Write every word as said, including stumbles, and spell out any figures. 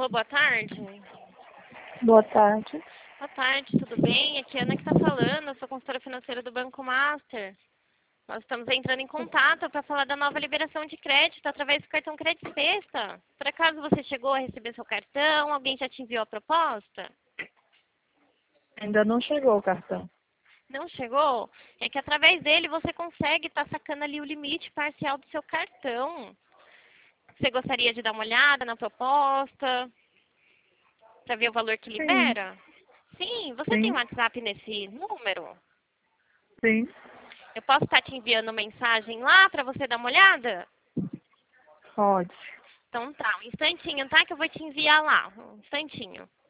Alô, boa tarde. Boa tarde. Boa tarde, tudo bem? Aqui é a Ana que está falando, eu sou consultora financeira do Banco Master. Nós estamos entrando em contato para falar da nova liberação de crédito através do cartão Crédito Sexta. Por acaso você chegou a receber seu cartão? Alguém já te enviou a proposta? Ainda não chegou o cartão. Não chegou? É que através dele você consegue estar sacando ali o limite parcial do seu cartão. Você gostaria de dar uma olhada na proposta para ver o valor que Sim, libera? Sim, você tem sim, WhatsApp nesse número? sim. Eu posso estar te enviando mensagem lá para você dar uma olhada? Pode. Então tá, um instantinho, tá? Que eu vou te enviar lá. Um instantinho.